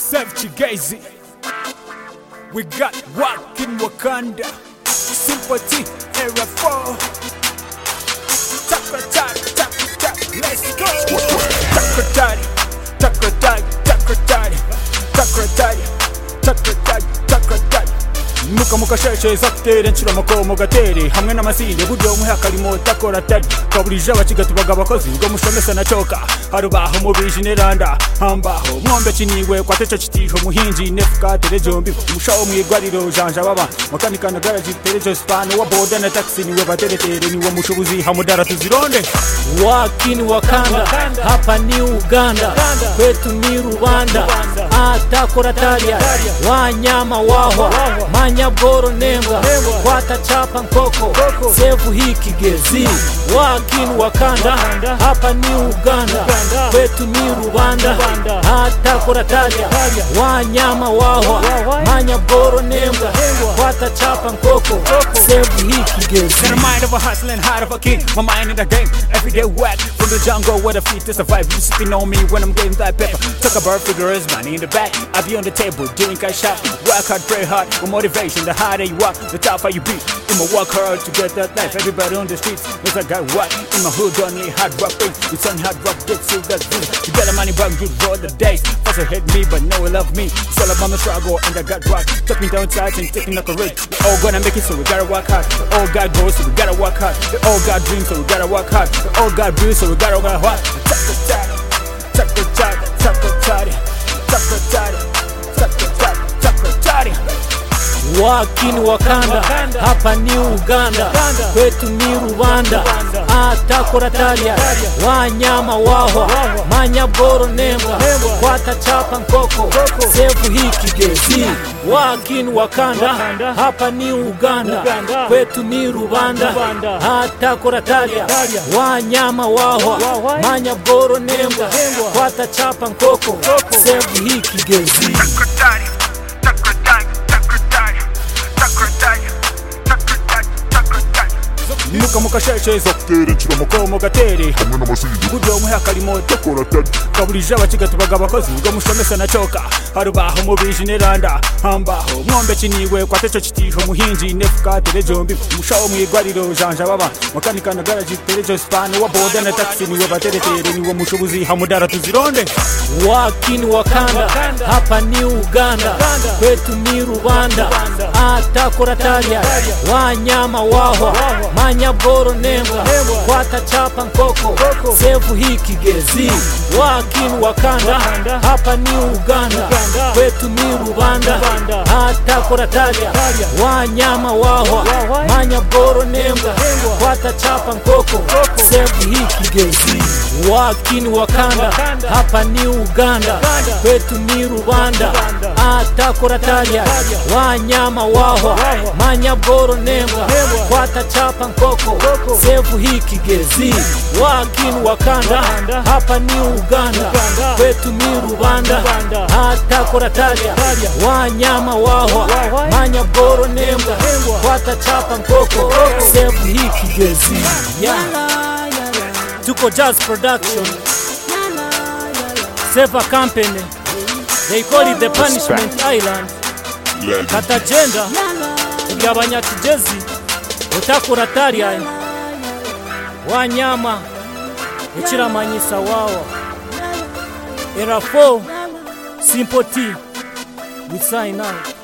Save Chigazi. We got Wack in Wakanda. Sympathy, Era 4. Takratari, Takratari, let's go. Takratari, Takratari, Takratari, Takratari, Takratari, Takratari. Muka sheshe zaktere nchira makomo gateri hamwe n'amasinde buryo muhakarimo takoratari kaburije abakigatubaga abakozi ngo mushomesa na choka harubaho mubije neranda hambaho mwombe chiniwe kwatecho chitiho muhinji nefuka telejombi mushawo mwigwariro janja baba makanika na garage telejo spano wa boda na taxi niwe bateretere niwe mushubuzi hamudara tuzironde Wakini Wakanda hapa ni Uganda kwetu ni Rwanda atakorataria wanyama wahwa manyaboro nembwa kwata chapa nkoko sevu hii Kigezi Wakini Wakanda hapa ni Uganda kwetu ni Rwanda atakorataria wanyama wahwa manyaboro nembwa kwata chapa nkoko sevu hii Kigezi. Got a mind of a hustler and heart of a king, my mind in the game, everyday whack. From the jungle where the feet to survive, you sipping on me when I'm getting that pepper. Talk about figures, money in the back, I be on the table, doing cash out. Work hard, pray hard, for motivation, the harder you work, the tougher you beat. I'ma work hard to get that life, everybody on the streets knows I got what. In my hood, only hard rock things, it's only hard rock gets you that thing. You got the money, but you roll the dice. First I hate me, but now I love me. It's all about my struggle, and I got rock. Took me down sides and taking like a risk. We all gonna make it, so we gotta work hard. We all got goals, so we gotta work hard. We all got dreams, so we gotta work hard. We all got bills, so we gotta work hard. Takratari, Takratari, Takratari, Takratari, Takratari, Takratari. Wakini Wakanda hapa ni Uganda kwetu ni Rwanda atakorataria wanyama wahwa manyaboro nembwa kwata chapa nkoko sevu hii Kigezi Wakini Wakanda hapa ni Uganda kwetu ni Rwanda atakorataria wanyama wahwa manyaboro nembwa kwata chapa nkoko sevu hii Kigezi. Muka sheshe zaktere nchira makomo gateri hamwe n'amasinde buryo muhakarimo takoratari kaburije abakigatubaga abakozi ngo mushomesa na choka harubaho mubije neranda hambaho mwombe chiniwe kwatecho chitiho muhinji nefuka telejombi mushawo mwigwariro janja baba makanika na garage telejo spano wa boda na taxi niwe bateretere niwe mushubuzi hamudara tuzironde Wakini Wakanda hapa ni Uganda kwetu ni Rwanda atakorataria wanyama wahwa manyaboro nembwa kwata chapa nkoko sevu hii Kigezi Wakini Wakanda hapa ni Uganda kwetu ni Rwanda atakorataria wanyama wahwa manyaboro nembwa kwata chapa nkoko sevu hii Kigezi Wakini Wakanda hapa ni Uganda kwetu ni Rwanda atakorataria wanyama wahwa manyaboro nembwa kwata chapa nkoko sevu hii Kigezi Wakini Wakanda hapa ni Uganda kwetu ni Rwanda atakorataria wanyama wahwa manyaboro nembwa kwata chapa nkoko sevu hii Kigezi. Tuko Jazz Production, Seva Company, they call it the Punishment Island. Katagenda kugabanya Kigezi utakorataria wanyama uchiramanyisa wawa Era 4 Sympathy we sign out.